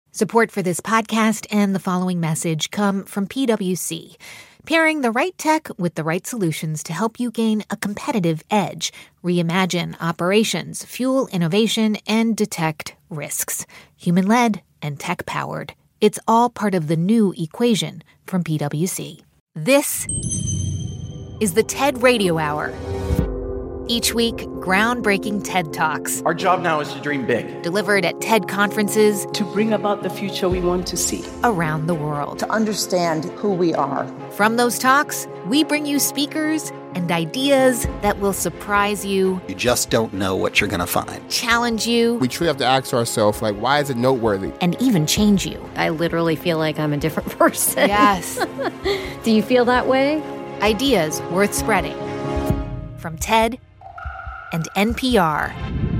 Support for this podcast and the following message come from PwC, pairing the right tech with the right solutions to help you gain a competitive edge, reimagine operations, fuel innovation, and detect risks. Human-led and tech-powered. It's all part of the new equation from PwC. This is the TED Radio Hour. Each week, groundbreaking TED Talks. Our job now is to dream big. Delivered at TED conferences. To bring about the future we want to see. Around the world. To understand who we are. From those talks, we bring you speakers and ideas that will surprise you. You just don't know what you're going to find. Challenge you. We truly have to ask ourselves, why is it noteworthy? And even change you. I literally feel like I'm a different person. Yes. Do you feel that way? Ideas worth spreading. From TED and NPR.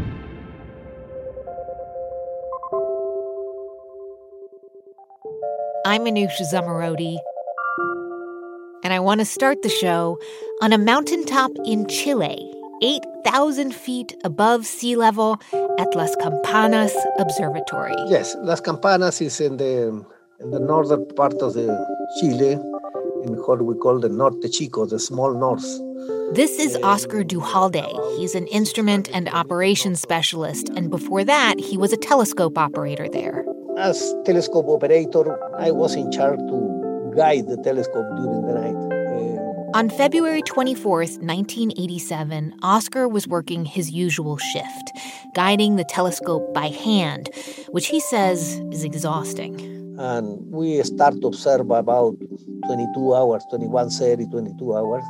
I'm Manoush Zomorodi, and I want to start the show on a mountaintop in Chile, 8,000 feet above sea level at Las Campanas Observatory. Yes, Las Campanas is in the northern part of Chile, in what we call the Norte Chico, the small north. This is Oscar Duhalde. He's an instrument and operations specialist, and before that, he was a telescope operator there. As telescope operator, I was in charge to guide the telescope during the night. On February 24th, 1987, Oscar was working his usual shift, guiding the telescope by hand, which he says is exhausting. And we start to observe about 22 hours, 22 hours.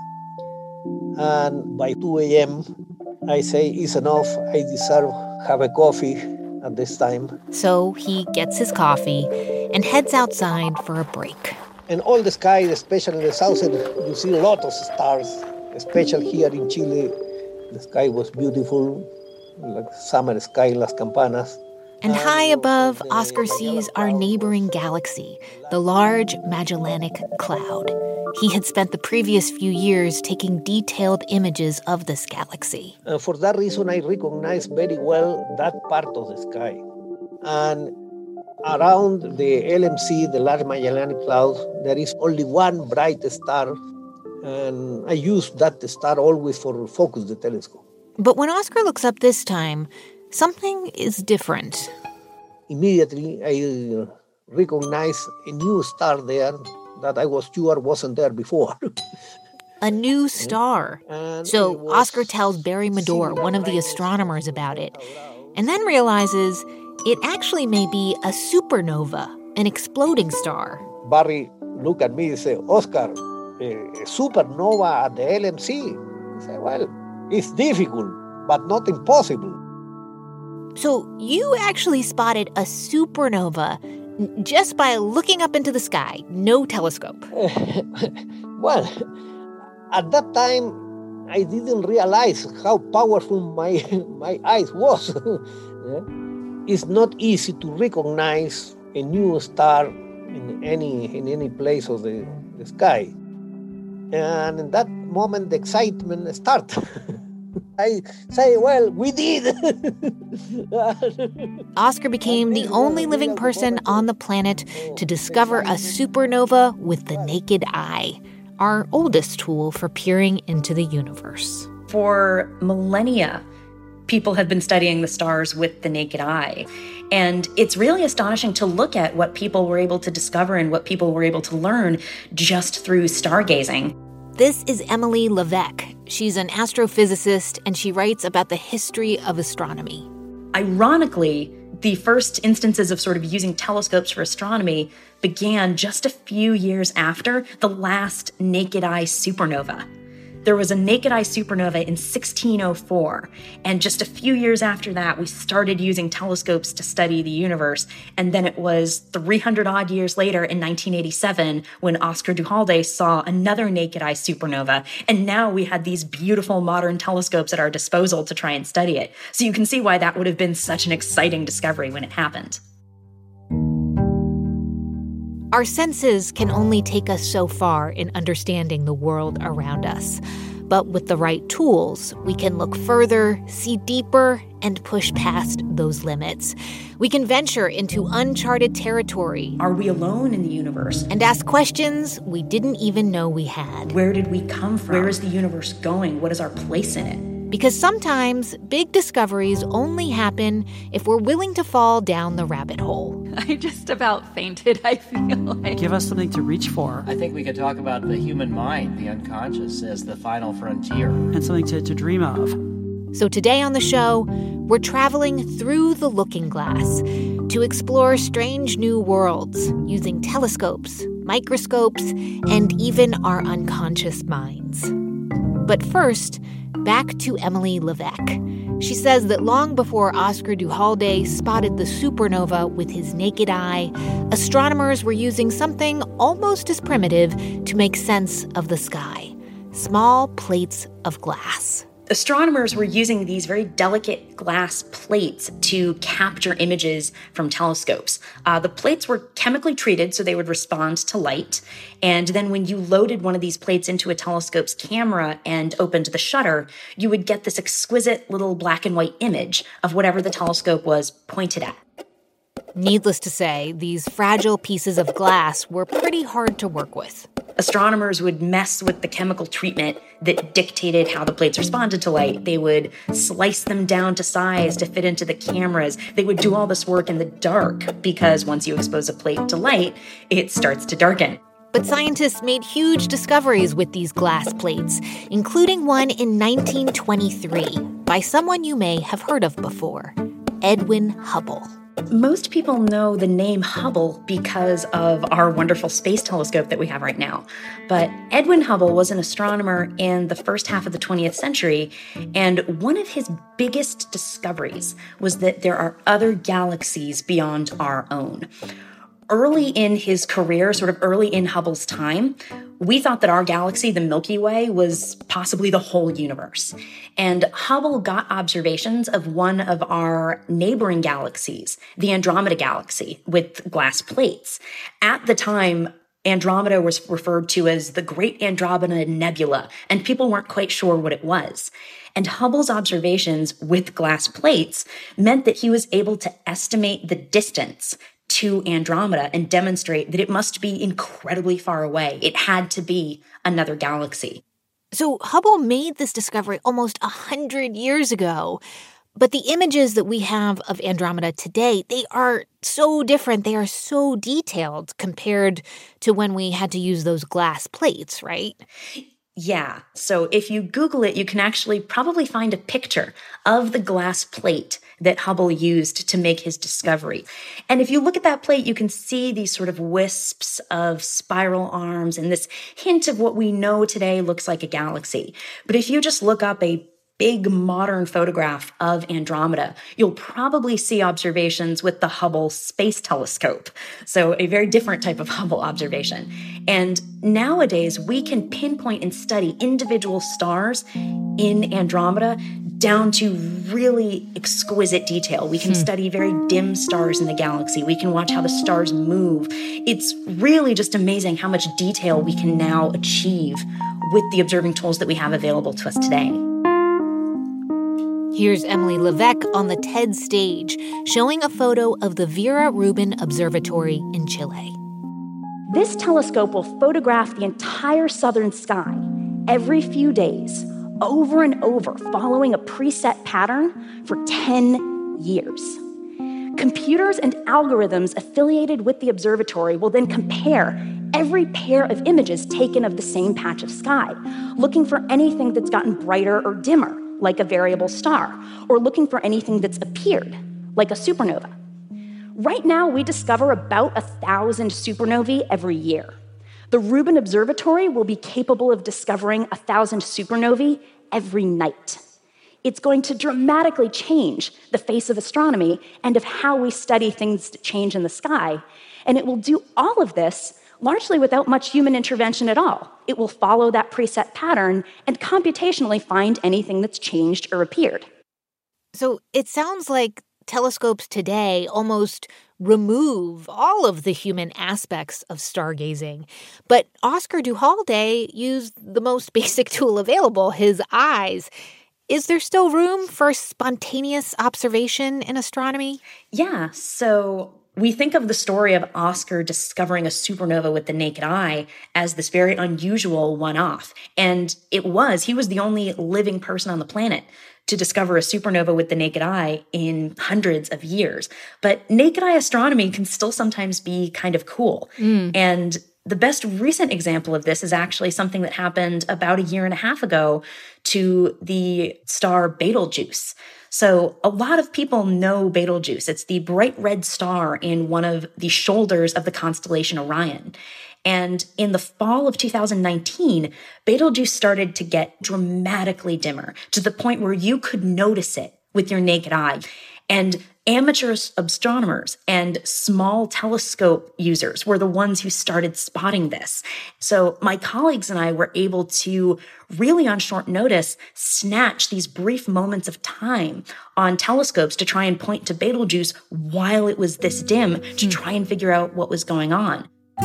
And by 2 a.m., I say, it's enough. I deserve have a coffee at this time. So he gets his coffee and heads outside for a break. And all the sky, especially in the southern, you see a lot of stars, especially here in Chile. The sky was beautiful, like summer sky in Las Campanas. And high above, Oscar sees our neighboring galaxy, the Large Magellanic Cloud. He had spent the previous few years taking detailed images of this galaxy. For that reason, I recognize very well that part of the sky. And around the LMC, the Large Magellanic Cloud, there is only one bright star. And I use that star always for focus the telescope. But when Oscar looks up this time, something is different. Immediately, I recognize a new star there that I was sure wasn't there before. A new star. So Oscar tells Barry Medor, one of the astronomers, about it, and then realizes it actually may be a supernova, an exploding star. Barry looked at me and said, Oscar, a supernova at the LMC? I said, well, it's difficult, but not impossible. So you actually spotted a supernova just by looking up into the sky, no telescope. Well, at that time, I didn't realize how powerful my eyes was. It's not easy to recognize a new star in any place of the sky. And in that moment, the excitement starts. I say, well, we did. Oscar became the only living person on the planet to discover a supernova with the naked eye, our oldest tool for peering into the universe. For millennia, people have been studying the stars with the naked eye. And it's really astonishing to look at what people were able to discover and what people were able to learn just through stargazing. This is Emily Levesque. She's an astrophysicist, and she writes about the history of astronomy. Ironically, the first instances of sort of using telescopes for astronomy began just a few years after the last naked eye supernova. There was a naked eye supernova in 1604, and just a few years after that, we started using telescopes to study the universe. And then it was 300-odd years later in 1987 when Oscar Duhalde saw another naked eye supernova, and now we had these beautiful modern telescopes at our disposal to try and study it. So you can see why that would have been such an exciting discovery when it happened. Our senses can only take us so far in understanding the world around us. But with the right tools, we can look further, see deeper, and push past those limits. We can venture into uncharted territory. Are we alone in the universe? And ask questions we didn't even know we had. Where did we come from? Where is the universe going? What is our place in it? Because sometimes big discoveries only happen if we're willing to fall down the rabbit hole. I just about fainted, I feel like. Give us something to reach for. I think we could talk about the human mind, the unconscious, as the final frontier. And something to dream of. So today on the show, we're traveling through the looking glass to explore strange new worlds using telescopes, microscopes, and even our unconscious minds. But first, back to Emily Levesque. She says that long before Oscar Duhalde spotted the supernova with his naked eye, astronomers were using something almost as primitive to make sense of the sky: small plates of glass. Astronomers were using these very delicate glass plates to capture images from telescopes. The plates were chemically treated so they would respond to light. And then when you loaded one of these plates into a telescope's camera and opened the shutter, you would get this exquisite little black and white image of whatever the telescope was pointed at. Needless to say, these fragile pieces of glass were pretty hard to work with. Astronomers would mess with the chemical treatment that dictated how the plates responded to light. They would slice them down to size to fit into the cameras. They would do all this work in the dark because once you expose a plate to light, it starts to darken. But scientists made huge discoveries with these glass plates, including one in 1923 by someone you may have heard of before, Edwin Hubble. Most people know the name Hubble because of our wonderful space telescope that we have right now. But Edwin Hubble was an astronomer in the first half of the 20th century, and one of his biggest discoveries was that there are other galaxies beyond our own. Early in his career, sort of early in Hubble's time, we thought that our galaxy, the Milky Way, was possibly the whole universe. And Hubble got observations of one of our neighboring galaxies, the Andromeda Galaxy, with glass plates. At the time, Andromeda was referred to as the Great Andromeda Nebula, and people weren't quite sure what it was. And Hubble's observations with glass plates meant that he was able to estimate the distance to Andromeda and demonstrate that it must be incredibly far away. It had to be another galaxy. So Hubble made this discovery almost 100 years ago. But the images that we have of Andromeda today, they are so different. They are so detailed compared to when we had to use those glass plates, right? Yeah. So if you Google it, you can actually probably find a picture of the glass plate that Hubble used to make his discovery. And if you look at that plate, you can see these sort of wisps of spiral arms and this hint of what we know today looks like a galaxy. But if you just look up a big modern photograph of Andromeda, you'll probably see observations with the Hubble Space Telescope. So a very different type of Hubble observation. And nowadays, we can pinpoint and study individual stars in Andromeda down to really exquisite detail. We can study very dim stars in the galaxy. We can watch how the stars move. It's really just amazing how much detail we can now achieve with the observing tools that we have available to us today. Here's Emily Levesque on the TED stage, showing a photo of the Vera Rubin Observatory in Chile. This telescope will photograph the entire southern sky every few days, over and over, following a preset pattern for 10 years. Computers and algorithms affiliated with the observatory will then compare every pair of images taken of the same patch of sky, looking for anything that's gotten brighter or dimmer, like a variable star, or looking for anything that's appeared, like a supernova. Right now, we discover about 1,000 supernovae every year. The Rubin Observatory will be capable of discovering 1,000 supernovae every night. It's going to dramatically change the face of astronomy and of how we study things that change in the sky. And it will do all of this largely without much human intervention at all. It will follow that preset pattern and computationally find anything that's changed or appeared. So it sounds like telescopes today almost remove all of the human aspects of stargazing. But Oscar Duhalde used the most basic tool available, his eyes. Is there still room for spontaneous observation in astronomy? Yeah, so we think of the story of Oscar discovering a supernova with the naked eye as this very unusual one-off. And he was the only living person on the planet to discover a supernova with the naked eye in hundreds of years. But naked eye astronomy can still sometimes be kind of cool. And the best recent example of this is actually something that happened about a year and a half ago to the star Betelgeuse. So a lot of people know Betelgeuse. It's the bright red star in one of the shoulders of the constellation Orion. And in the fall of 2019, Betelgeuse started to get dramatically dimmer to the point where you could notice it with your naked eye. And amateur astronomers and small telescope users were the ones who started spotting this. So my colleagues and I were able to really on short notice snatch these brief moments of time on telescopes to try and point to Betelgeuse while it was this dim to try and figure out what was going on.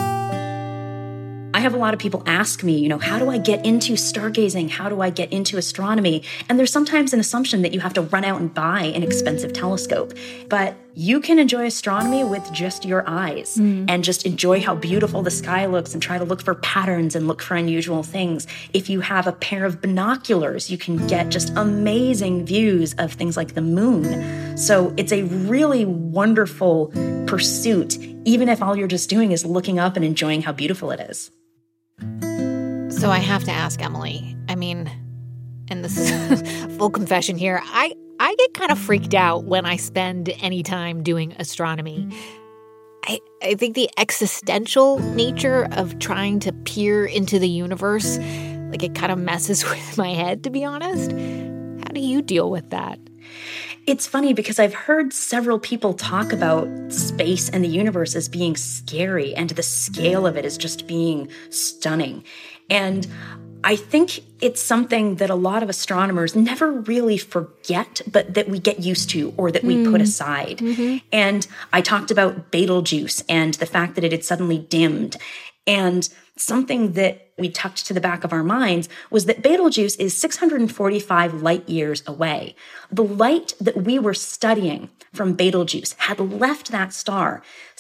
I have a lot of people ask me, how do I get into stargazing? How do I get into astronomy? And there's sometimes an assumption that you have to run out and buy an expensive telescope. But you can enjoy astronomy with just your eyes and just enjoy how beautiful the sky looks and try to look for patterns and look for unusual things. If you have a pair of binoculars, you can get just amazing views of things like the moon. So it's a really wonderful pursuit, even if all you're just doing is looking up and enjoying how beautiful it is. So I have to ask, Emily, and this is full confession here, I get kind of freaked out when I spend any time doing astronomy. I think the existential nature of trying to peer into the universe, it kind of messes with my head, to be honest. How do you deal with that? It's funny because I've heard several people talk about space and the universe as being scary, and the scale of it as just being stunning. And I think it's something that a lot of astronomers never really forget, but that we get used to or that we put aside. And I talked about Betelgeuse and the fact that it had suddenly dimmed. And something that we tucked to the back of our minds was that Betelgeuse is 645 light years away. The light that we were studying from Betelgeuse had left that star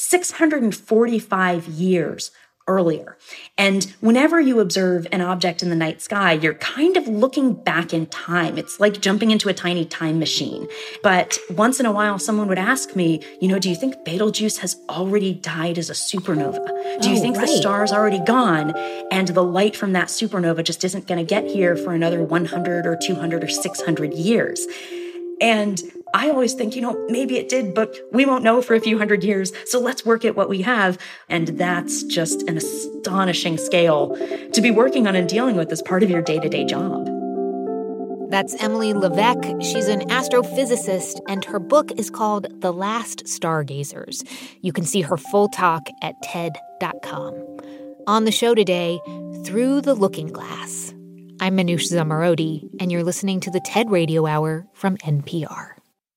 645 years earlier. And whenever you observe an object in the night sky, you're kind of looking back in time. It's like jumping into a tiny time machine. But once in a while, someone would ask me, do you think Betelgeuse has already died as a supernova? Do you think the star's already gone and the light from that supernova just isn't going to get here for another 100 or 200 or 600 years? And I always think, maybe it did, but we won't know for a few hundred years. So let's work at what we have. And that's just an astonishing scale to be working on and dealing with as part of your day-to-day job. That's Emily Levesque. She's an astrophysicist, and her book is called The Last Stargazers. You can see her full talk at TED.com. On the show today, Through the Looking Glass. I'm Manoush Zomorodi, and you're listening to the TED Radio Hour from NPR.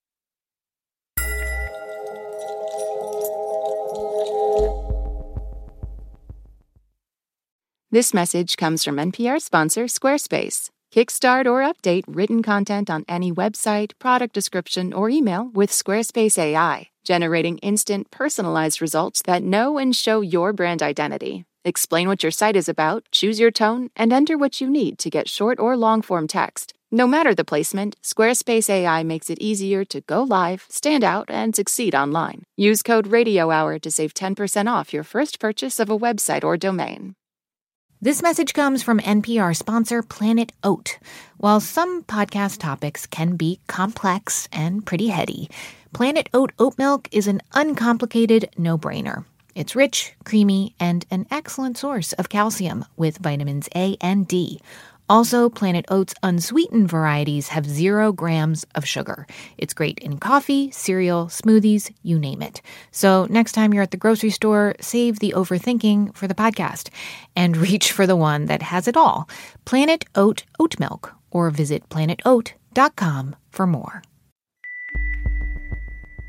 This message comes from NPR sponsor Squarespace. Kickstart or update written content on any website, product description, or email with Squarespace AI, generating instant, personalized results that know and show your brand identity. Explain what your site is about, choose your tone, and enter what you need to get short or long-form text. No matter the placement, Squarespace AI makes it easier to go live, stand out, and succeed online. Use code RadioHour to save 10% off your first purchase of a website or domain. This message comes from NPR sponsor Planet Oat. While some podcast topics can be complex and pretty heady, Planet Oat oat milk is an uncomplicated no-brainer. It's rich, creamy, and an excellent source of calcium with vitamins A and D. Also, Planet Oat's unsweetened varieties have 0 grams of sugar. It's great in coffee, cereal, smoothies, you name it. So next time you're at the grocery store, save the overthinking for the podcast and reach for the one that has it all. Planet Oat oat milk, or visit planetoat.com for more.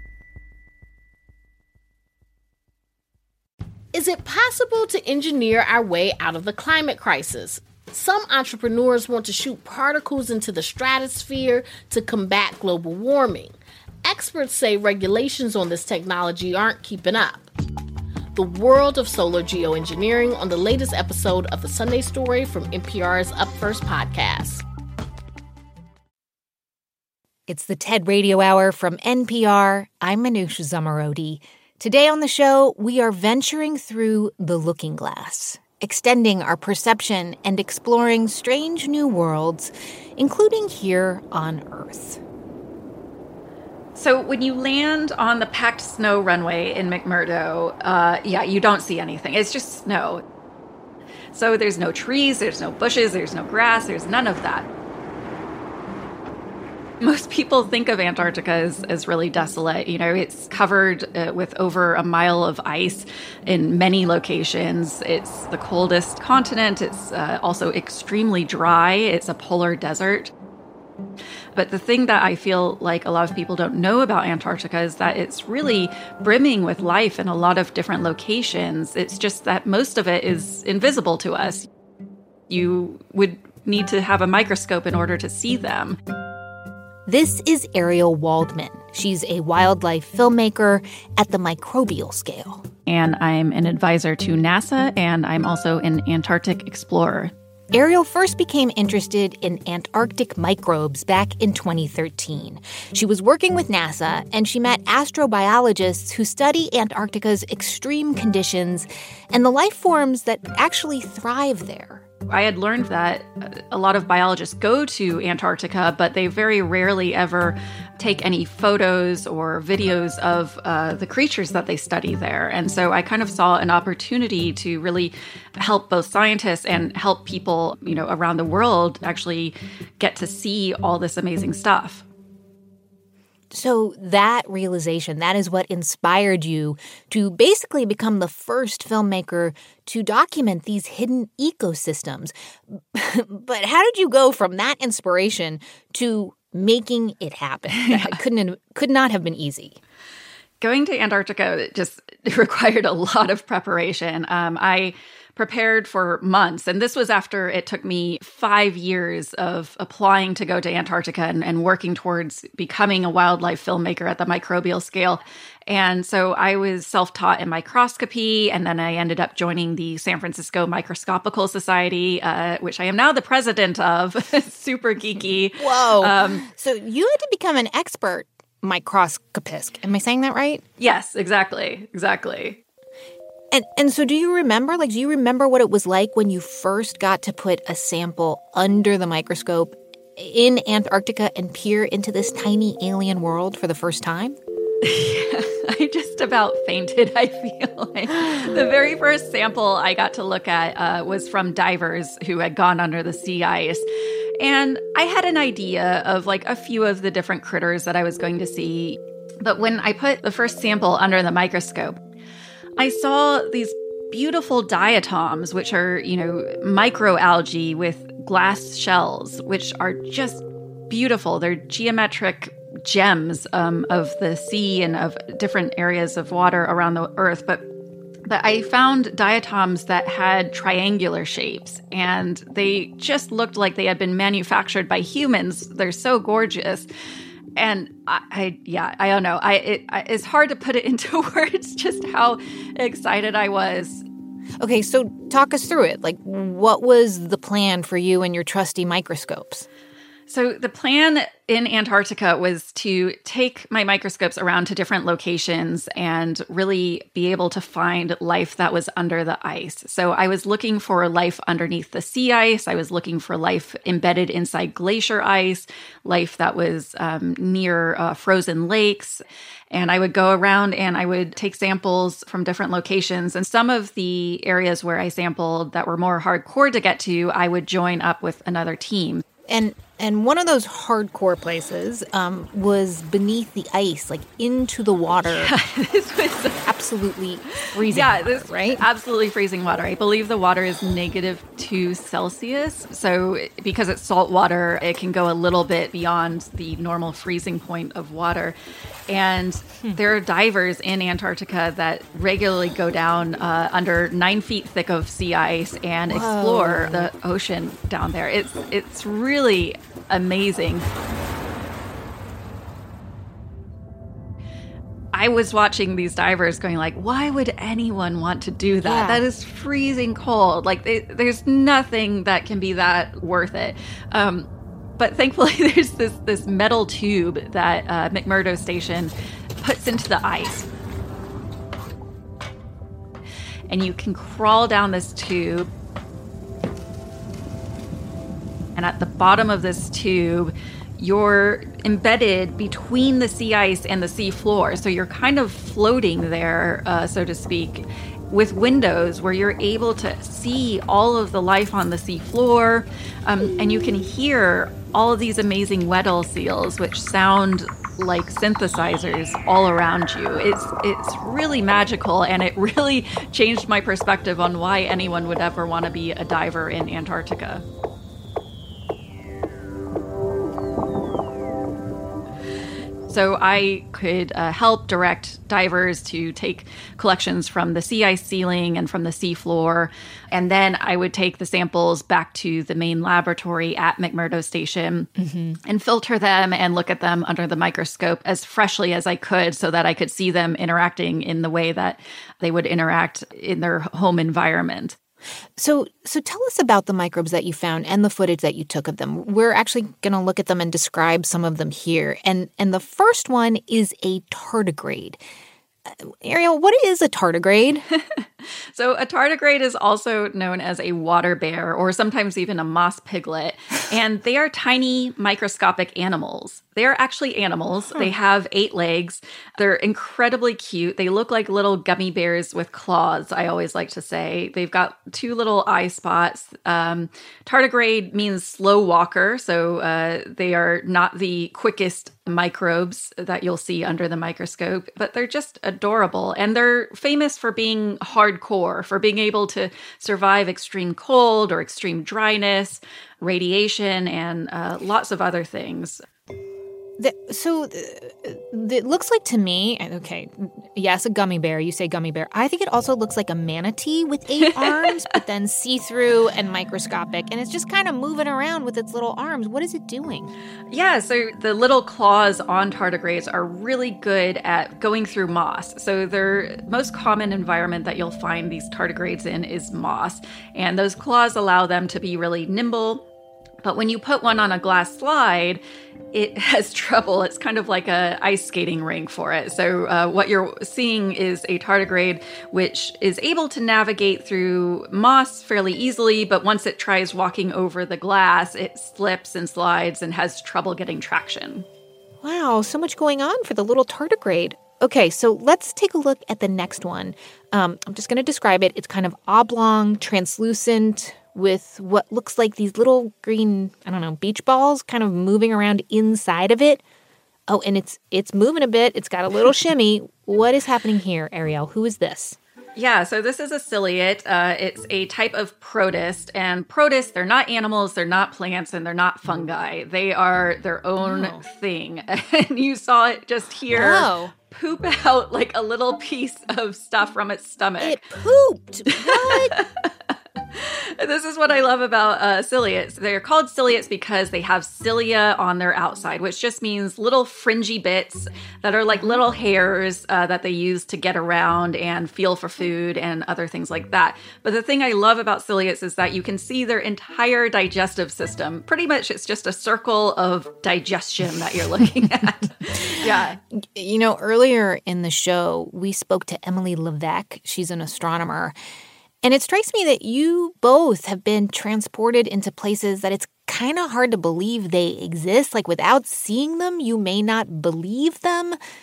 Is it possible to engineer our way out of the climate crisis? Some entrepreneurs want to shoot particles into the stratosphere to combat global warming. Experts say regulations on this technology aren't keeping up. The world of solar geoengineering on the latest episode of The Sunday Story from NPR's Up First podcast. It's the TED Radio Hour from NPR. I'm Manoush Zomorodi. Today on the show, we are venturing through the looking glass, extending our perception and exploring strange new worlds, including here on Earth. So when you land on the packed snow runway in McMurdo, you don't see anything. It's just snow. So there's no trees, there's no bushes, there's no grass, there's none of that. Most people think of Antarctica as really desolate. You know, it's covered with over a mile of ice in many locations. It's the coldest continent. It's also extremely dry. It's a polar desert. But the thing that I feel like a lot of people don't know about Antarctica is that it's really brimming with life in a lot of different locations. It's just that most of it is invisible to us. You would need to have a microscope in order to see them. This is Ariel Waldman. She's a wildlife filmmaker at the microbial scale. And I'm an advisor to NASA, and I'm also an Antarctic explorer. Ariel first became interested in Antarctic microbes back in 2013. She was working with NASA, and she met astrobiologists who study Antarctica's extreme conditions and the life forms that actually thrive there. I had learned that a lot of biologists go to Antarctica, but they very rarely ever take any photos or videos of the creatures that they study there. And so I kind of saw an opportunity to really help both scientists and help people, you know, around the world actually get to see all this amazing stuff. So that realization, that is what inspired you to basically become the first filmmaker to document these hidden ecosystems. But how did you go from that inspiration to making it happen? That could not have been easy. Going to Antarctica just required a lot of preparation. I prepared for months. And this was after it took me 5 years of applying to go to Antarctica and working towards becoming a wildlife filmmaker at the microbial scale. And so I was self-taught in microscopy, and then I ended up joining the San Francisco Microscopical Society, which I am now the president of. Super geeky. Whoa. So you had to become an expert microscopist. Am I saying that right? Yes, exactly. And so do you remember what it was like when you first got to put a sample under the microscope in Antarctica and peer into this tiny alien world for the first time? Yeah, I just about fainted, I feel like. The very first sample I got to look at was from divers who had gone under the sea ice. And I had an idea of like a few of the different critters that I was going to see. But when I put the first sample under the microscope, I saw these beautiful diatoms, which are, you know, microalgae with glass shells, which are just beautiful. They're geometric gems of the sea and of different areas of water around the earth. But I found diatoms that had triangular shapes, and they just looked like they had been manufactured by humans. They're so gorgeous. And I don't know. It's hard to put it into words just how excited I was. Okay, so talk us through it. Like, what was the plan for you and your trusty microscopes? So the plan in Antarctica was to take my microscopes around to different locations and really be able to find life that was under the ice. So I was looking for life underneath the sea ice. I was looking for life embedded inside glacier ice, life that was near frozen lakes. And I would go around and I would take samples from different locations. And some of the areas where I sampled that were more hardcore to get to, I would join up with another team. And And one of those hardcore places was beneath the ice, like into the water. Yeah, this was absolutely freezing water, right? Absolutely freezing water. I believe the water is -2 Celsius. So because it's salt water, it can go a little bit beyond the normal freezing point of water. And there are divers in Antarctica that regularly go down under 9 feet thick of sea ice and explore the ocean down there. It's really amazing. I was watching these divers going like, why would anyone want to do that? Yeah. That is freezing cold. Like there's nothing that can be that worth it. But thankfully there's this metal tube that McMurdo Station puts into the ice. And you can crawl down this tube. And at the bottom of this tube, you're embedded between the sea ice and the sea floor. So you're kind of floating there, so to speak, with windows where you're able to see all of the life on the sea floor. And you can hear all of these amazing Weddell seals, which sound like synthesizers all around you. It's really magical, and it really changed my perspective on why anyone would ever want to be a diver in Antarctica. So I could help direct divers to take collections from the sea ice ceiling and from the sea floor. And then I would take the samples back to the main laboratory at McMurdo Station and filter them and look at them under the microscope as freshly as I could so that I could see them interacting in the way that they would interact in their home environment. So tell us about the microbes that you found and the footage that you took of them. We're actually going to look at them and describe some of them here. And the first one is a tardigrade. Ariel, what is a tardigrade? So a tardigrade is also known as a water bear or sometimes even a moss piglet. And they are tiny microscopic animals. They are actually animals. They have 8 legs. They're incredibly cute. They look like little gummy bears with claws, I always like to say. They've got 2 little eye spots. Tardigrade means slow walker. So they are not the quickest microbes that you'll see under the microscope, but they're just adorable. And they're famous for being hardcore, for being able to survive extreme cold or extreme dryness, radiation, and lots of other things. It looks like to me, okay, yes, a gummy bear. You say gummy bear. I think it also looks like a manatee with 8 arms, but then see-through and microscopic. And it's just kind of moving around with its little arms. What is it doing? Yeah, so the little claws on tardigrades are really good at going through moss. So their most common environment that you'll find these tardigrades in is moss. And those claws allow them to be really nimble. But when you put one on a glass slide, it has trouble. It's kind of like a ice skating rink for it. So what you're seeing is a tardigrade which is able to navigate through moss fairly easily, but once it tries walking over the glass, it slips and slides and has trouble getting traction. Wow, so much going on for the little tardigrade. Okay, so let's take a look at the next one. I'm just going to describe it. It's kind of oblong, translucent, with what looks like these little green, beach balls kind of moving around inside of it. Oh, and it's moving a bit. It's got a little shimmy. What is happening here, Ariel? Who is this? Yeah, so this is a ciliate. It's a type of protist. And protists, they're not animals, they're not plants, and they're not fungi. They are their own thing. And you saw it just here poop out like a little piece of stuff from its stomach. It pooped. What? This is what I love about ciliates. They're called ciliates because they have cilia on their outside, which just means little fringy bits that are like little hairs that they use to get around and feel for food and other things like that. But the thing I love about ciliates is that you can see their entire digestive system. Pretty much it's just a circle of digestion that you're looking at. Yeah. Earlier in the show, we spoke to Emily Levesque. She's an astronomer. And it strikes me that you both have been transported into places that it's kind of hard to believe they exist. Like, without seeing them, you may not believe them.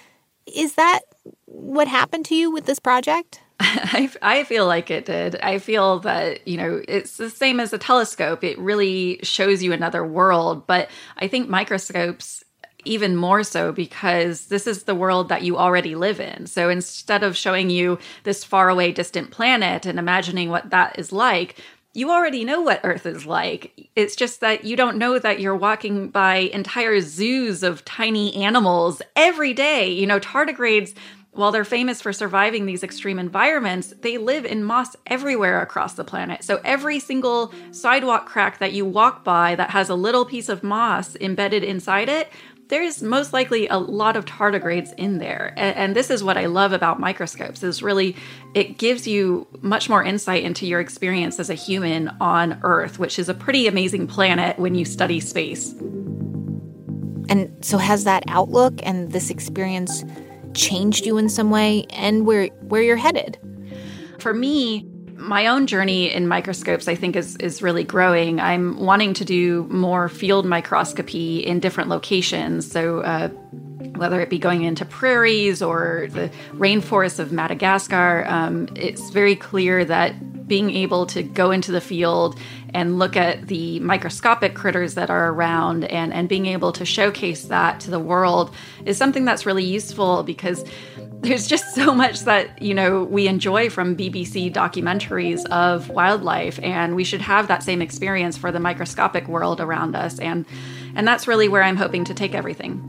Is that what happened to you with this project? I feel like it did. I feel that, it's the same as a telescope. It really shows you another world. But I think microscopes even more so, because this is the world that you already live in. So instead of showing you this faraway distant planet and imagining what that is like, you already know what Earth is like. It's just that you don't know that you're walking by entire zoos of tiny animals every day. Tardigrades, while they're famous for surviving these extreme environments, they live in moss everywhere across the planet. So every single sidewalk crack that you walk by that has a little piece of moss embedded inside it, there's most likely a lot of tardigrades in there. And this is what I love about microscopes, is really it gives you much more insight into your experience as a human on Earth, which is a pretty amazing planet when you study space. And so has that outlook and this experience changed you in some way, and where you're headed? For me, my own journey in microscopes, I think, is really growing. I'm wanting to do more field microscopy in different locations. So whether it be going into prairies or the rainforests of Madagascar, it's very clear that being able to go into the field and look at the microscopic critters that are around and being able to showcase that to the world is something that's really useful, because there's just so much that, we enjoy from BBC documentaries of wildlife, and we should have that same experience for the microscopic world around us. And that's really where I'm hoping to take everything.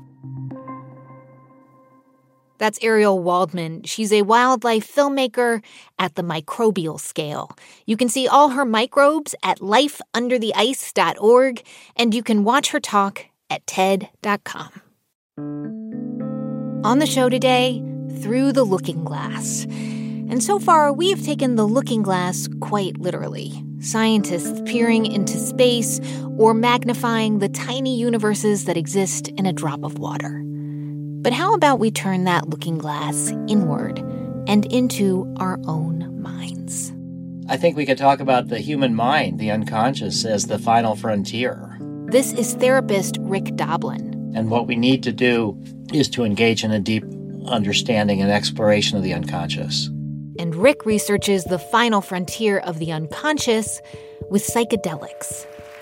That's Ariel Waldman. She's a wildlife filmmaker at the microbial scale. You can see all her microbes at lifeundertheice.org, and you can watch her talk at TED.com. On the show today, Through the Looking Glass. And so far, we have taken the looking glass quite literally. Scientists peering into space or magnifying the tiny universes that exist in a drop of water. But how about we turn that looking glass inward and into our own minds? I think we could talk about the human mind, the unconscious, as the final frontier. This is therapist Rick Doblin. And what we need to do is to engage in a deep understanding and exploration of the unconscious. And Rick researches the final frontier of the unconscious with psychedelics.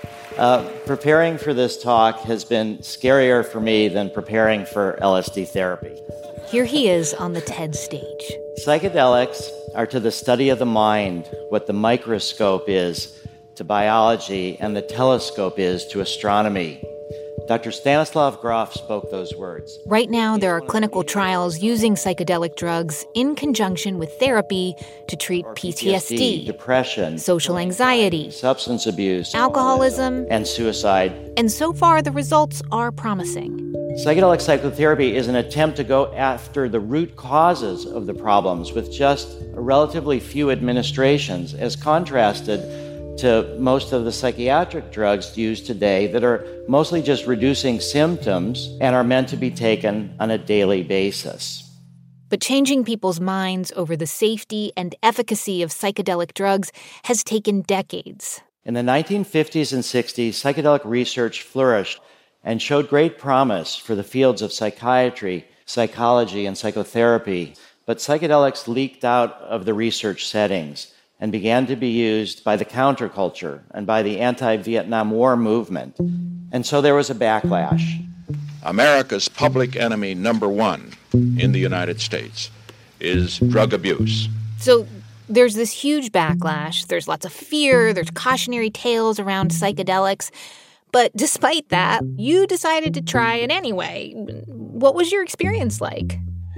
Preparing for this talk has been scarier for me than preparing for LSD therapy. Here he is on the TED stage. Psychedelics are to the study of the mind what the microscope is to biology and the telescope is to astronomy. Dr. Stanislav Grof spoke those words. Right now, there are clinical trials using psychedelic drugs in conjunction with therapy to treat PTSD, depression, social anxiety, substance abuse, alcoholism, and suicide. And so far, the results are promising. Psychedelic psychotherapy is an attempt to go after the root causes of the problems with just relatively few administrations, as contrasted to most of the psychiatric drugs used today that are mostly just reducing symptoms and are meant to be taken on a daily basis. But changing people's minds over the safety and efficacy of psychedelic drugs has taken decades. In the 1950s and 60s, psychedelic research flourished and showed great promise for the fields of psychiatry, psychology, and psychotherapy. But psychedelics leaked out of the research settings and began to be used by the counterculture and by the anti-Vietnam War movement. And so there was a backlash. America's public enemy number one in the United States is drug abuse. So there's this huge backlash. There's lots of fear. There's cautionary tales around psychedelics. But despite that, you decided to try it anyway. What was your experience like?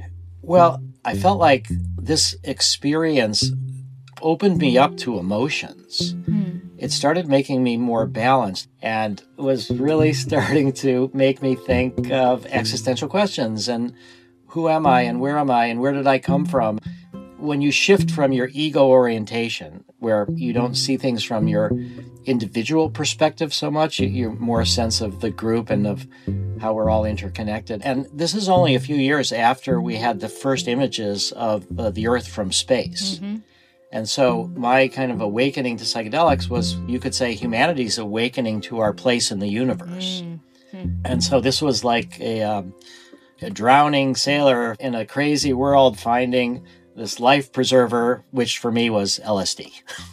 Well, I felt like this experience opened me up to emotions. It started making me more balanced and was really starting to make me think of existential questions and who am I and where did I come from? When you shift from your ego orientation, where you don't see things from your individual perspective so much, you're more a sense of the group and of how we're all interconnected. And this is only a few years after we had the first images of the Earth from space. Mm-hmm. And so my kind of awakening to psychedelics was, you could say, humanity's awakening to our place in the universe. Mm-hmm. And so this was like a drowning sailor in a crazy world finding this life preserver, which for me was LSD.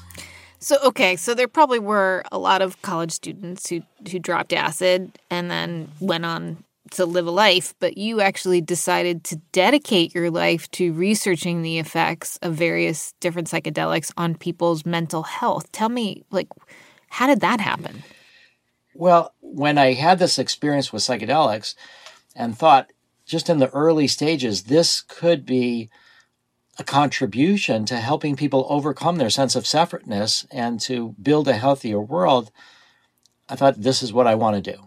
So there probably were a lot of college students who dropped acid and then went on to live a life, but you actually decided to dedicate your life to researching the effects of various different psychedelics on people's mental health. Tell me, how did that happen? Well, when I had this experience with psychedelics and thought just in the early stages, this could be a contribution to helping people overcome their sense of separateness and to build a healthier world, I thought this is what I want to do.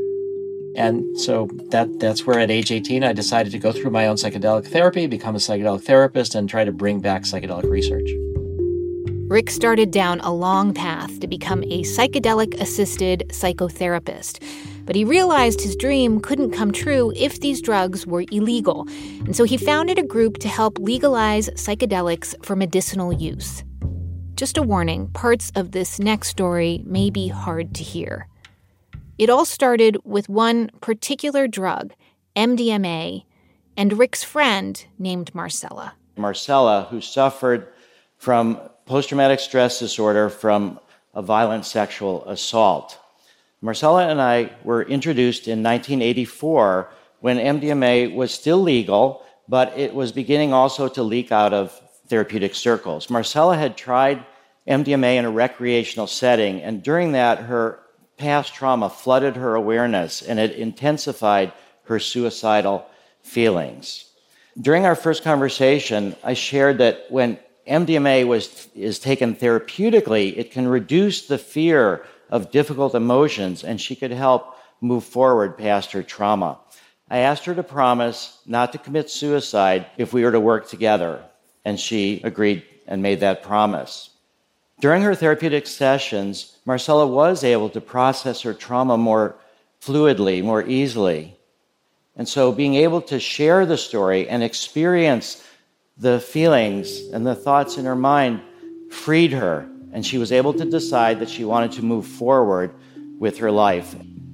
And so that's where at age 18, I decided to go through my own psychedelic therapy, become a psychedelic therapist, and try to bring back psychedelic research. Rick started down a long path to become a psychedelic-assisted psychotherapist. But he realized his dream couldn't come true if these drugs were illegal. And so he founded a group to help legalize psychedelics for medicinal use. Just a warning, parts of this next story may be hard to hear. It all started with one particular drug, MDMA, and Rick's friend named Marcella. Marcella, who suffered from post-traumatic stress disorder from a violent sexual assault. Marcella and I were introduced in 1984 when MDMA was still legal, but it was beginning also to leak out of therapeutic circles. Marcella had tried MDMA in a recreational setting, and during that, her past trauma flooded her awareness, and it intensified her suicidal feelings. During our first conversation, I shared that when MDMA is taken therapeutically, it can reduce the fear of difficult emotions, and she could help move forward past her trauma. I asked her to promise not to commit suicide if we were to work together, and she agreed and made that promise. During her therapeutic sessions, Marcella was able to process her trauma more fluidly, more easily. And so being able to share the story and experience the feelings and the thoughts in her mind freed her, and she was able to decide that she wanted to move forward with her life.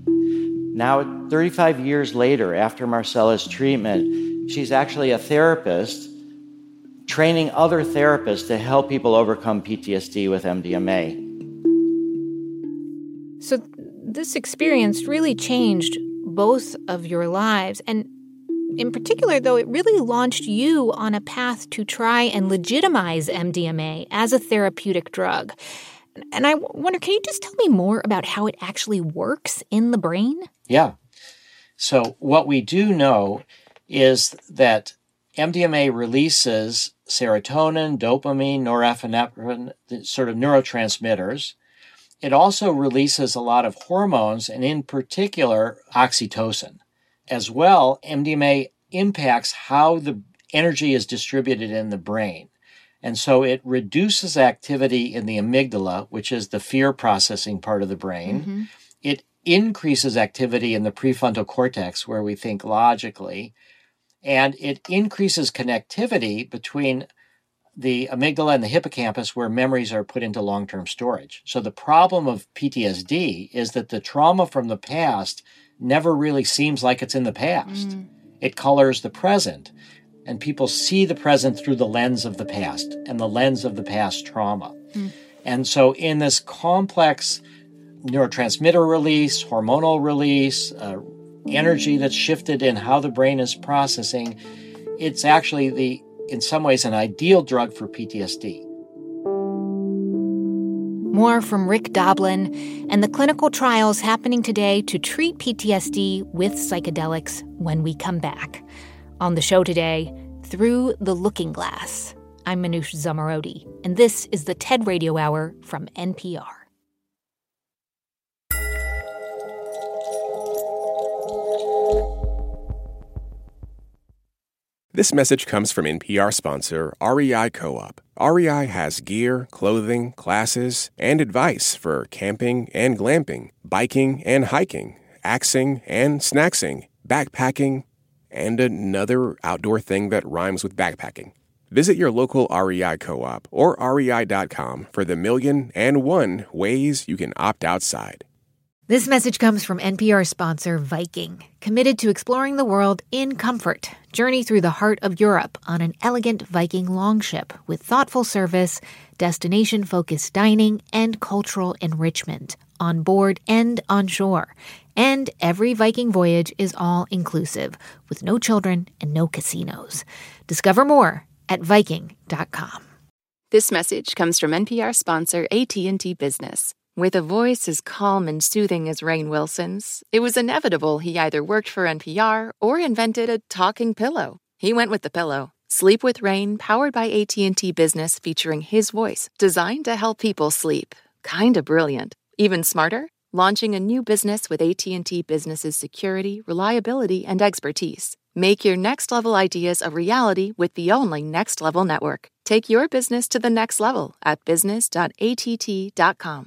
Now, 35 years later, after Marcella's treatment, she's actually a therapist training other therapists to help people overcome PTSD with MDMA. So this experience really changed both of your lives, and in particular, though, it really launched you on a path to try and legitimize MDMA as a therapeutic drug. And I wonder, can you just tell me more about how it actually works in the brain? Yeah. So what we do know is that MDMA releases serotonin, dopamine, norepinephrine, sort of neurotransmitters. It also releases a lot of hormones, and in particular, oxytocin. As well, MDMA impacts how the energy is distributed in the brain. And so it reduces activity in the amygdala, which is the fear processing part of the brain. Mm-hmm. It increases activity in the prefrontal cortex, where we think logically. And it increases connectivity between the amygdala and the hippocampus, where memories are put into long-term storage. So the problem of PTSD is that the trauma from the past never really seems like it's in the past. Mm. It colors the present, and people see the present through the lens of the past and the lens of the past trauma. Mm. And so in this complex neurotransmitter release, hormonal release, energy that's shifted in how the brain is processing, it's actually in some ways an ideal drug for PTSD. More from Rick Doblin and the clinical trials happening today to treat PTSD with psychedelics when we come back. On the show today, Through the Looking Glass. I'm Manoush Zomorodi, and this is the TED Radio Hour from NPR. This message comes from NPR sponsor REI Co-op. REI has gear, clothing, classes, and advice for camping and glamping, biking and hiking, axing and snacksing, backpacking, and another outdoor thing that rhymes with backpacking. Visit your local REI Co-op or rei.com for the 1,000,001 ways you can opt outside. This message comes from NPR sponsor Viking, committed to exploring the world in comfort. Journey through the heart of Europe on an elegant Viking longship with thoughtful service, destination-focused dining, and cultural enrichment on board and on shore. And every Viking voyage is all-inclusive, with no children and no casinos. Discover more at Viking.com. This message comes from NPR sponsor AT&T Business. With a voice as calm and soothing as Rainn Wilson's, it was inevitable he either worked for NPR or invented a talking pillow. He went with the pillow. Sleep with Rainn, powered by AT&T Business, featuring his voice, designed to help people sleep. Kinda brilliant. Even smarter? Launching a new business with AT&T Business's security, reliability, and expertise. Make your next-level ideas a reality with the only Next Level network. Take your business to the next level at business.att.com.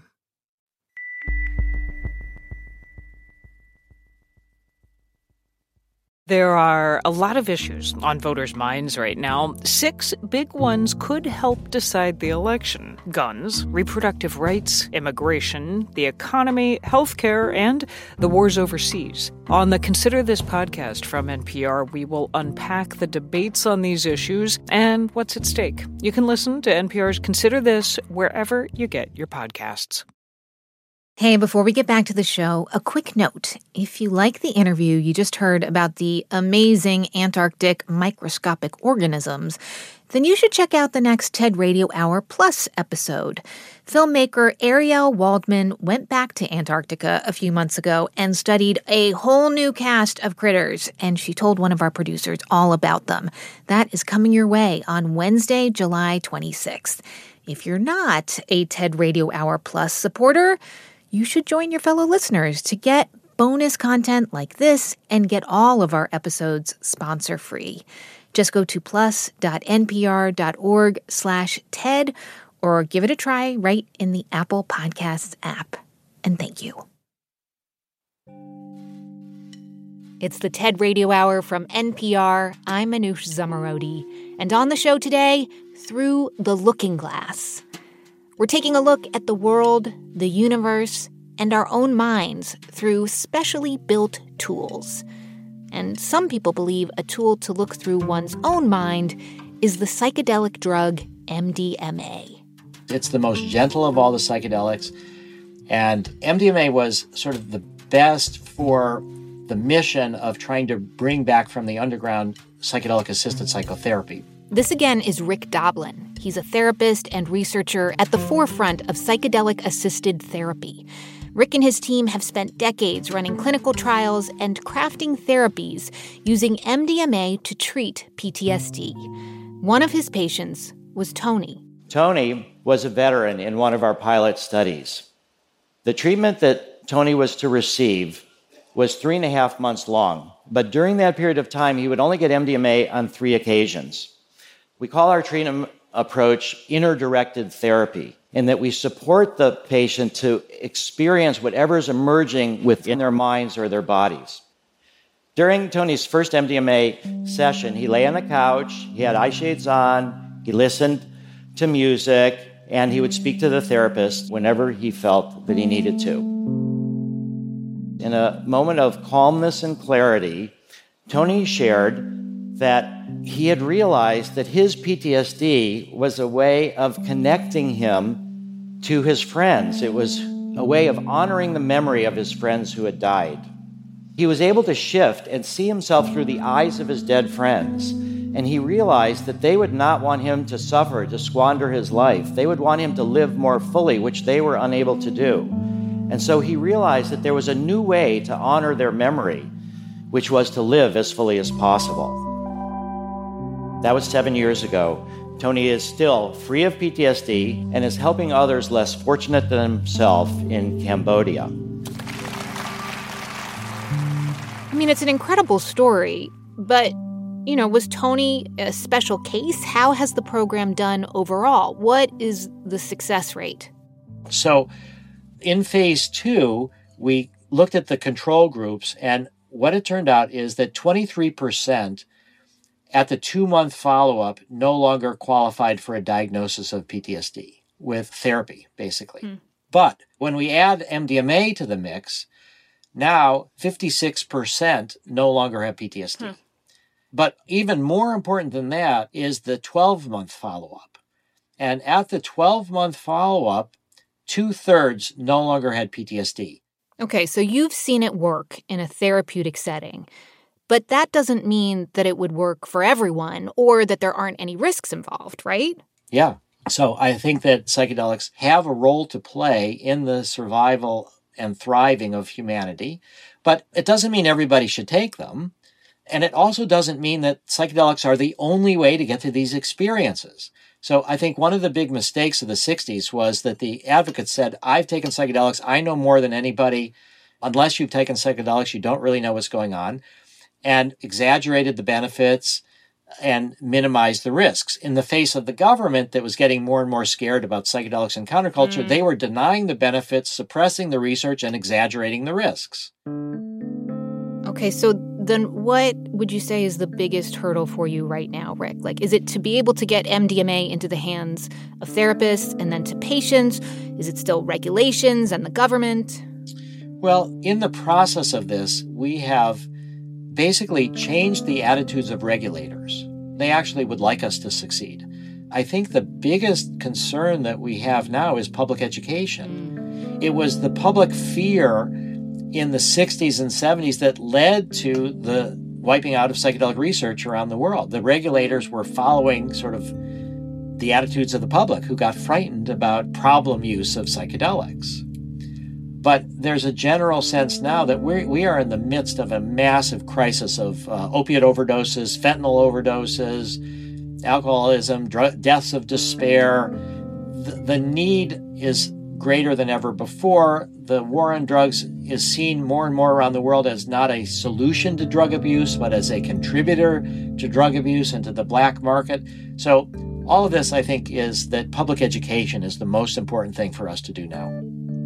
There are a lot of issues on voters' minds right now. 6 big ones could help decide the election: guns, reproductive rights, immigration, the economy, healthcare, and the wars overseas. On the Consider This podcast from NPR, we will unpack the debates on these issues and what's at stake. You can listen to NPR's Consider This wherever you get your podcasts. Hey, before we get back to the show, a quick note. If you like the interview you just heard about the amazing Antarctic microscopic organisms, then you should check out the next TED Radio Hour Plus episode. Filmmaker Ariel Waldman went back to Antarctica a few months ago and studied a whole new cast of critters, and she told one of our producers all about them. That is coming your way on Wednesday, July 26th. If you're not a TED Radio Hour Plus supporter, you should join your fellow listeners to get bonus content like this and get all of our episodes sponsor-free. Just go to plus.npr.org/TED or give it a try right in the Apple Podcasts app. And thank you. It's the TED Radio Hour from NPR. I'm Manoush Zomorodi. And on the show today, Through the Looking Glass. We're taking a look at the world, the universe, and our own minds through specially built tools. And some people believe a tool to look through one's own mind is the psychedelic drug MDMA. It's the most gentle of all the psychedelics, and MDMA was sort of the best for the mission of trying to bring back from the underground psychedelic-assisted psychotherapy. This again is Rick Doblin. He's a therapist and researcher at the forefront of psychedelic-assisted therapy. Rick and his team have spent decades running clinical trials and crafting therapies using MDMA to treat PTSD. One of his patients was Tony. Tony was a veteran in one of our pilot studies. The treatment that Tony was to receive was 3.5 months long, but during that period of time, he would only get MDMA on 3 occasions. We call our treatment approach inner-directed therapy, in that we support the patient to experience whatever is emerging within their minds or their bodies. During Tony's first MDMA session, he lay on the couch, he had eye shades on, he listened to music, and he would speak to the therapist whenever he felt that he needed to. In a moment of calmness and clarity, Tony shared that he had realized that his PTSD was a way of connecting him to his friends. It was a way of honoring the memory of his friends who had died. He was able to shift and see himself through the eyes of his dead friends, and he realized that they would not want him to suffer, to squander his life. They would want him to live more fully, which they were unable to do. And so he realized that there was a new way to honor their memory, which was to live as fully as possible. That was 7 years ago. Tony is still free of PTSD and is helping others less fortunate than himself in Cambodia. I mean, it's an incredible story, but, was Tony a special case? How has the program done overall? What is the success rate? So in phase 2, we looked at the control groups, and what it turned out is that 23% at the 2-month follow-up no longer qualified for a diagnosis of PTSD with therapy, basically. But when we add MDMA to the mix, now 56% no longer have PTSD. But even more important than that is the 12-month follow-up. And at the 12-month follow-up, 2/3 no longer had PTSD. Okay, so you've seen it work in a therapeutic setting. But that doesn't mean that it would work for everyone or that there aren't any risks involved, right? Yeah. So I think that psychedelics have a role to play in the survival and thriving of humanity, but it doesn't mean everybody should take them. And it also doesn't mean that psychedelics are the only way to get to these experiences. So I think one of the big mistakes of the 60s was that the advocates said, I've taken psychedelics, I know more than anybody. Unless you've taken psychedelics, you don't really know what's going on, and exaggerated the benefits and minimized the risks. In the face of the government that was getting more and more scared about psychedelics and counterculture, they were denying the benefits, suppressing the research, and exaggerating the risks. Okay, so then what would you say is the biggest hurdle for you right now, Rick? Like, is it to be able to get MDMA into the hands of therapists and then to patients? Is it still regulations and the government? Well, in the process of this, we have basically changed the attitudes of regulators. They actually would like us to succeed. I think the biggest concern that we have now is public education. It was the public fear in the 60s and 70s that led to the wiping out of psychedelic research around the world. The regulators were following sort of the attitudes of the public who got frightened about problem use of psychedelics. But there's a general sense now that we are in the midst of a massive crisis of opiate overdoses, fentanyl overdoses, alcoholism, deaths of despair. The need is greater than ever before. The war on drugs is seen more and more around the world as not a solution to drug abuse, but as a contributor to drug abuse and to the black market. So all of this, I think, is that public education is the most important thing for us to do now.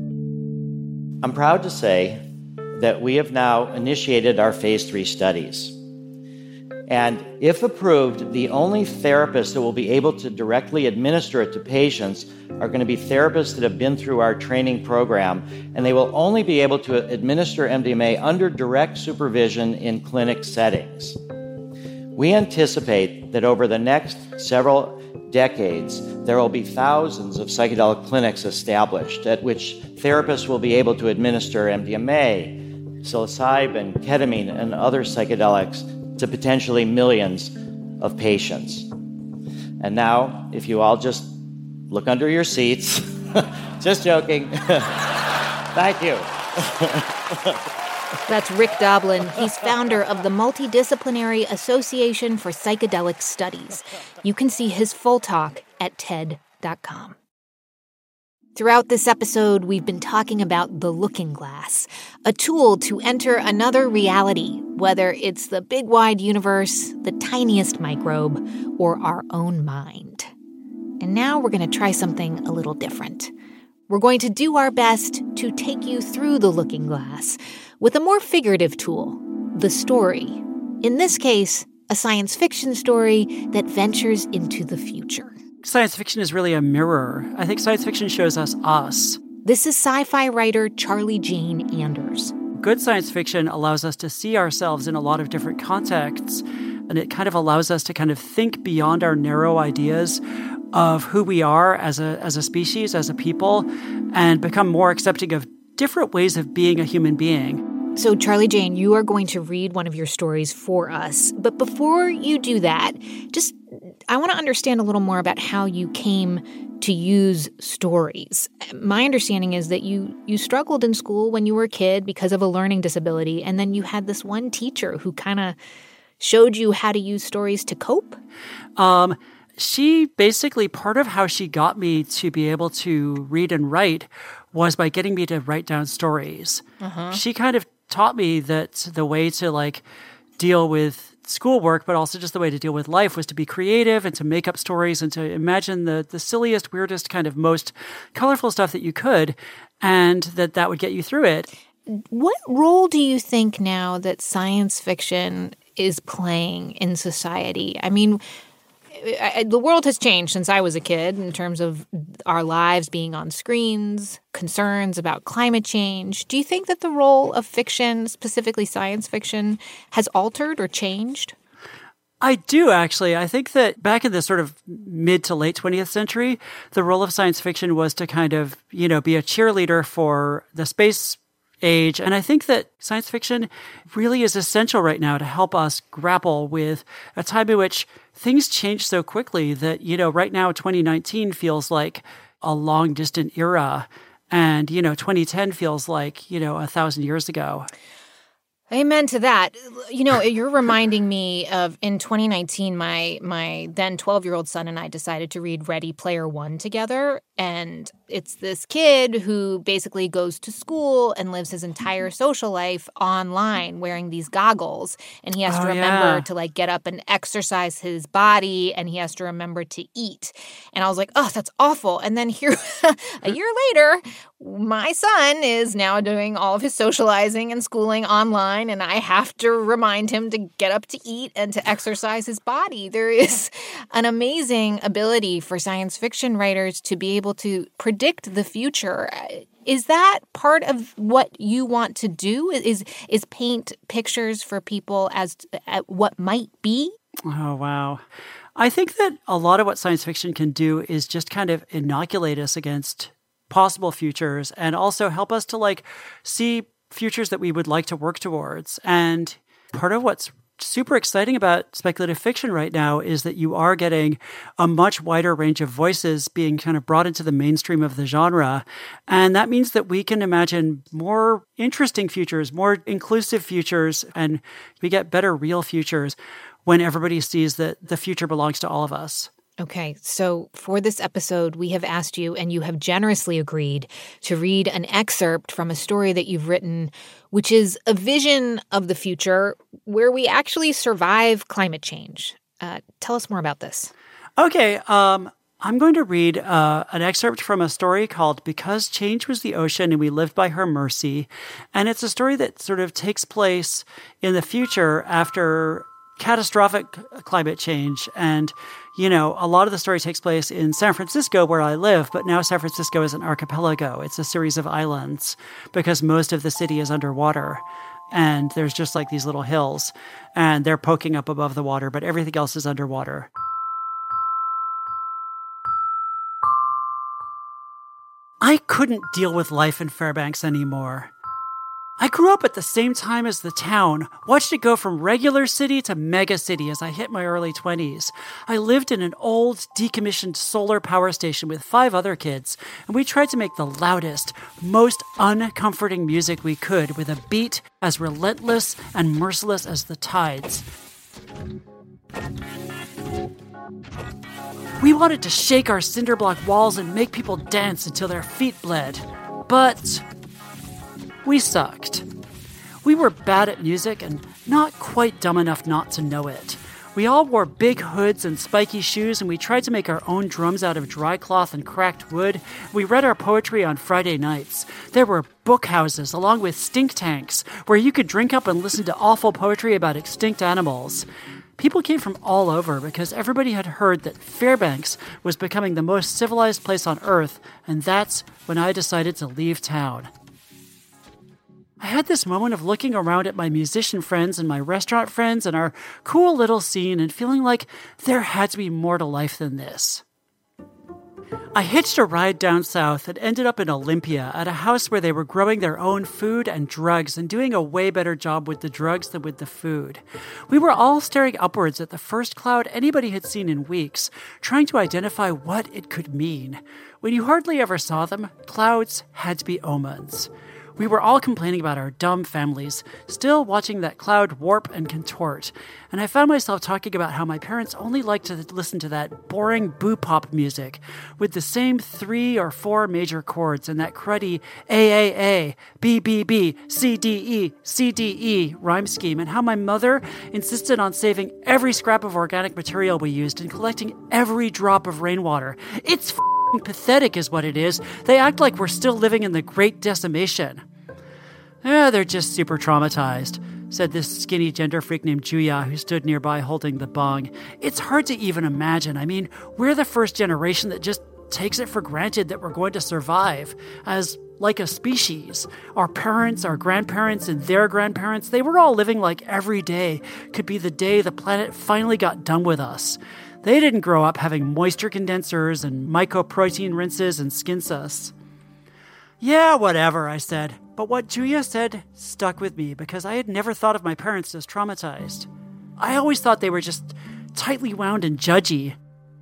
I'm proud to say that we have now initiated our phase 3 studies. And if approved, the only therapists that will be able to directly administer it to patients are going to be therapists that have been through our training program, and they will only be able to administer MDMA under direct supervision in clinic settings. We anticipate that over the next several decades, there will be thousands of psychedelic clinics established at which therapists will be able to administer MDMA, psilocybin, ketamine, and other psychedelics to potentially millions of patients. And now, if you all just look under your seats, just joking. Thank you. That's Rick Doblin. He's founder of the Multidisciplinary Association for Psychedelic Studies. You can see his full talk at TED.com. Throughout this episode, we've been talking about the looking glass, a tool to enter another reality, whether it's the big wide universe, the tiniest microbe, or our own mind. And now we're going to try something a little different. We're going to do our best to take you through the looking glass with a more figurative tool, the story. In this case, a science fiction story that ventures into the future. Science fiction is really a mirror. I think science fiction shows us. This is sci-fi writer Charlie Jane Anders. Good science fiction allows us to see ourselves in a lot of different contexts, and it kind of allows us to kind of think beyond our narrow ideas of who we are as a species, as a people, and become more accepting of different ways of being a human being. So, Charlie Jane, you are going to read one of your stories for us. But before you do that, I want to understand a little more about how you came to use stories. My understanding is that you struggled in school when you were a kid because of a learning disability, and then you had this one teacher who kind of showed you how to use stories to cope? She basically, part of how she got me to be able to read and write was by getting me to write down stories. Uh-huh. She kind of taught me that the way to deal with schoolwork, but also just the way to deal with life was to be creative and to make up stories and to imagine the silliest, weirdest, kind of most colorful stuff that you could, and that would get you through it. What role do you think now that science fiction is playing in society? I mean, the world has changed since I was a kid in terms of our lives being on screens, concerns about climate change. Do you think that the role of fiction, specifically science fiction, has altered or changed? I do, actually. I think that back in the sort of mid to late 20th century, the role of science fiction was to kind of, be a cheerleader for the space age. And I think that science fiction really is essential right now to help us grapple with a time in which things change so quickly that, right now 2019 feels like a long distant era. And, 2010 feels like, 1,000 years ago. Amen to that. You're reminding me of in 2019, my then 12-year-old son and I decided to read Ready Player One together. And it's this kid who basically goes to school and lives his entire social life online wearing these goggles. And he has to remember to get up and exercise his body, and he has to remember to eat. And I was like, oh, that's awful. And then here, a year later, my son is now doing all of his socializing and schooling online, and I have to remind him to get up to eat and to exercise his body. There is an amazing ability for science fiction writers to be able to predict the future. Is that part of what you want to do? Is paint pictures for people as what might be? Oh, wow. I think that a lot of what science fiction can do is just kind of inoculate us against possible futures and also help us to see futures that we would like to work towards. And part of what's super exciting about speculative fiction right now is that you are getting a much wider range of voices being kind of brought into the mainstream of the genre. And that means that we can imagine more interesting futures, more inclusive futures, and we get better real futures when everybody sees that the future belongs to all of us. Okay, so for this episode, we have asked you, and you have generously agreed, to read an excerpt from a story that you've written, which is a vision of the future where we actually survive climate change. Tell us more about this. Okay, I'm going to read an excerpt from a story called Because Change Was the Ocean and We Lived by Her Mercy. And it's a story that sort of takes place in the future after catastrophic climate change. And, a lot of the story takes place in San Francisco, where I live, but now San Francisco is an archipelago. It's a series of islands because most of the city is underwater. And there's just these little hills, and they're poking up above the water, but everything else is underwater. I couldn't deal with life in Fairbanks anymore. I grew up at the same time as the town, watched it go from regular city to mega city as I hit my early 20s. I lived in an old, decommissioned solar power station with 5 other kids, and we tried to make the loudest, most uncomforting music we could with a beat as relentless and merciless as the tides. We wanted to shake our cinder block walls and make people dance until their feet bled. But we sucked. We were bad at music and not quite dumb enough not to know it. We all wore big hoods and spiky shoes, and we tried to make our own drums out of dry cloth and cracked wood. We read our poetry on Friday nights. There were book houses along with stink tanks where you could drink up and listen to awful poetry about extinct animals. People came from all over because everybody had heard that Fairbanks was becoming the most civilized place on Earth, and that's when I decided to leave town. I had this moment of looking around at my musician friends and my restaurant friends and our cool little scene and feeling like there had to be more to life than this. I hitched a ride down south and ended up in Olympia at a house where they were growing their own food and drugs and doing a way better job with the drugs than with the food. We were all staring upwards at the first cloud anybody had seen in weeks, trying to identify what it could mean. When you hardly ever saw them, clouds had to be omens. We were all complaining about our dumb families, still watching that cloud warp and contort, and I found myself talking about how my parents only liked to listen to that boring boo-pop music with the same 3 or 4 major chords and that cruddy AAA, BBB, CDE, CDE rhyme scheme, and how my mother insisted on saving every scrap of organic material we used and collecting every drop of rainwater. It's pathetic is what it is. They act like we're still living in the Great Decimation. They're just super traumatized. said this skinny gender freak named Julia, who stood nearby holding the bong. It's hard to even imagine. I mean, we're the first generation that just takes it for granted that we're going to survive as like a species. Our parents, our grandparents, and their grandparents, they were all living like every day could be the day the planet finally got done with us. They didn't grow up having moisture condensers and mycoprotein rinses and skin sus. Yeah, whatever, I said. But what Julia said stuck with me because I had never thought of my parents as traumatized. I always thought they were just tightly wound and judgy.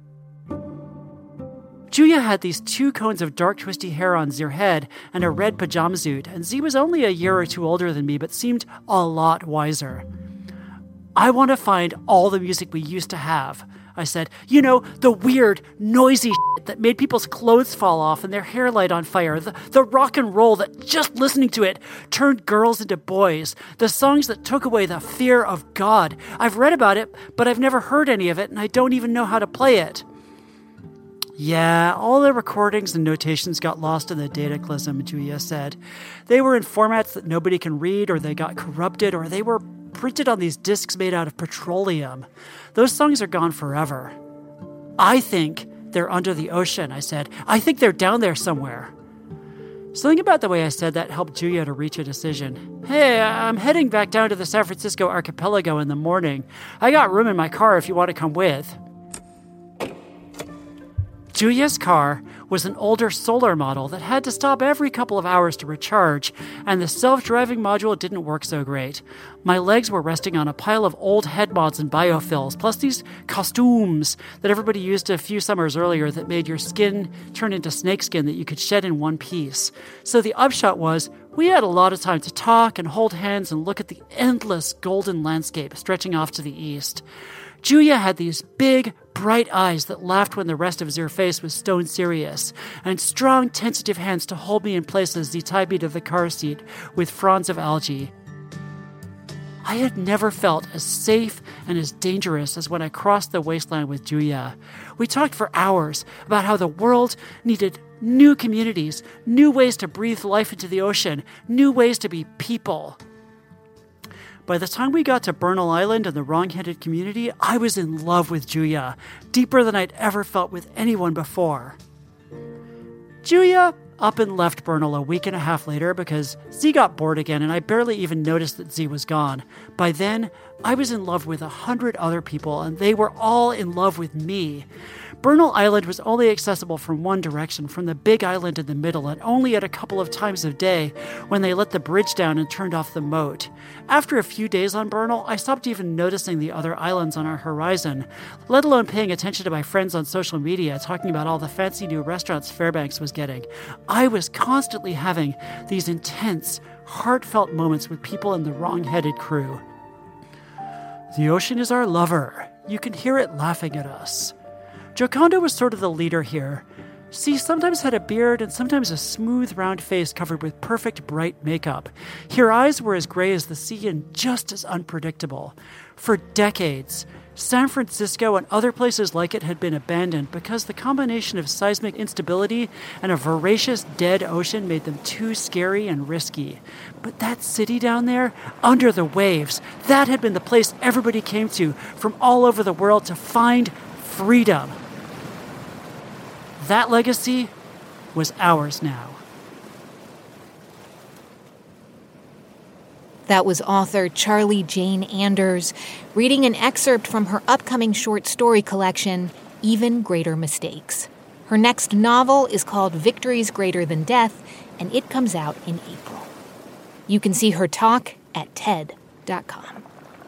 Julia had these 2 cones of dark twisty hair on her head and a red pajama suit, and Z was only a year or 2 older than me but seemed a lot wiser. I want to find all the music we used to have, I said. You know, the weird, noisy shit that made people's clothes fall off and their hair light on fire. The rock and roll that just listening to it turned girls into boys. The songs that took away the fear of God. I've read about it, but I've never heard any of it, and I don't even know how to play it. Yeah, all the recordings and notations got lost in the dataclysm, Julia said. They were in formats that nobody can read, or they got corrupted, or they were printed on these discs made out of petroleum. Those songs are gone forever. I think they're under the ocean, I said. I think they're down there somewhere. Something about the way I said that helped Julia to reach a decision. Hey, I'm heading back down to the San Francisco archipelago in the morning. I got room in my car if you want to come with. Julia's car was an older solar model that had to stop every couple of hours to recharge, and the self-driving module didn't work so great. My legs were resting on a pile of old head mods and biofills, plus these costumes that everybody used a few summers earlier that made your skin turn into snakeskin that you could shed in one piece. So the upshot was, we had a lot of time to talk and hold hands and look at the endless golden landscape stretching off to the east. Julia had these big, bright eyes that laughed when the rest of her face was stone serious, and strong, tentative hands to hold me in place as they tied me to the car seat with fronds of algae. I had never felt as safe and as dangerous as when I crossed the wasteland with Julia. We talked for hours about how the world needed new communities, new ways to breathe life into the ocean, new ways to be people. By the time we got to Bernal Island and the wrong-headed community, I was in love with Julia, deeper than I'd ever felt with anyone before. Julia up and left Bernal a week and a half later because Z got bored again and I barely even noticed that Z was gone. By then, I was in love with 100 other people and they were all in love with me. Bernal Island was only accessible from one direction, from the big island in the middle, and only at a couple of times of day when they let the bridge down and turned off the moat. After a few days on Bernal, I stopped even noticing the other islands on our horizon, let alone paying attention to my friends on social media talking about all the fancy new restaurants Fairbanks was getting. I was constantly having these intense, heartfelt moments with people in the wrong-headed crew. The ocean is our lover. You can hear it laughing at us. Joconda was sort of the leader here. She sometimes had a beard and sometimes a smooth, round face covered with perfect, bright makeup. Her eyes were as gray as the sea and just as unpredictable. For decades, San Francisco and other places like it had been abandoned because the combination of seismic instability and a voracious, dead ocean made them too scary and risky. But that city down there, under the waves, that had been the place everybody came to from all over the world to find freedom. That legacy was ours now. That was author Charlie Jane Anders reading an excerpt from her upcoming short story collection, Even Greater Mistakes. Her next novel is called Victories Greater Than Death, and it comes out in April. You can see her talk at TED.com.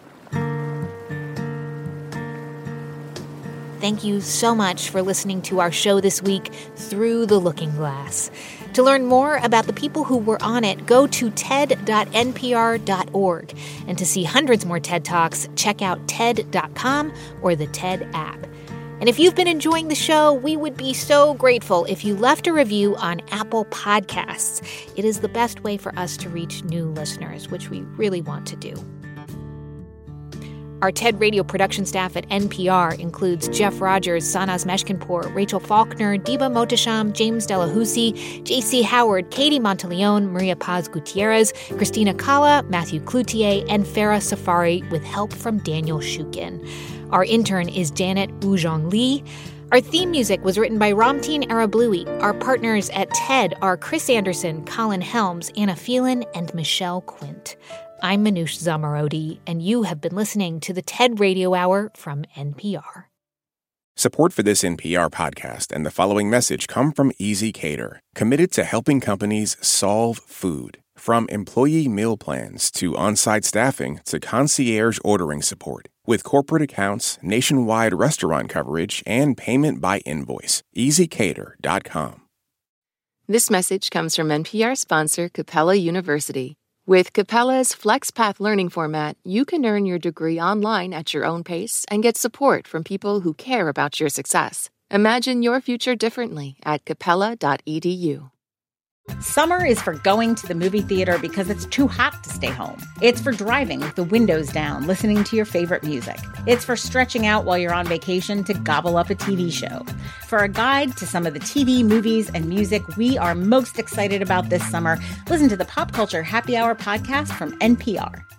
Thank you so much for listening to our show this week, Through the Looking Glass. To learn more about the people who were on it, go to ted.npr.org. And to see hundreds more TED Talks, check out TED.com or the TED app. And if you've been enjoying the show, we would be so grateful if you left a review on Apple Podcasts. It is the best way for us to reach new listeners, which we really want to do. Our TED Radio production staff at NPR includes Jeff Rogers, Sanaz Meshkinpour, Rachel Faulkner, Diba Mohtasham, James Delahousie, J.C. Howard, Katie Monteleone, Maria Paz Gutierrez, Christina Kala, Matthew Cloutier, and Farah Safari, with help from Daniel Shukin. Our intern is Janet Woo-Jong Lee. Our theme music was written by Ramteen Arablouei. Our partners at TED are Chris Anderson, Colin Helms, Anna Phelan, and Michelle Quint. I'm Manoush Zomorodi, and you have been listening to the TED Radio Hour from NPR. Support for this NPR podcast and the following message come from ezCater, committed to helping companies solve food. From employee meal plans to on-site staffing to concierge ordering support. With corporate accounts, nationwide restaurant coverage, and payment by invoice. ezCater.com. This message comes from NPR sponsor Capella University. With Capella's FlexPath learning format, you can earn your degree online at your own pace and get support from people who care about your success. Imagine your future differently at capella.edu. Summer is for going to the movie theater because it's too hot to stay home. It's for driving with the windows down, listening to your favorite music. It's for stretching out while you're on vacation to gobble up a TV show. For a guide to some of the TV, movies, and music we are most excited about this summer, listen to the Pop Culture Happy Hour podcast from NPR.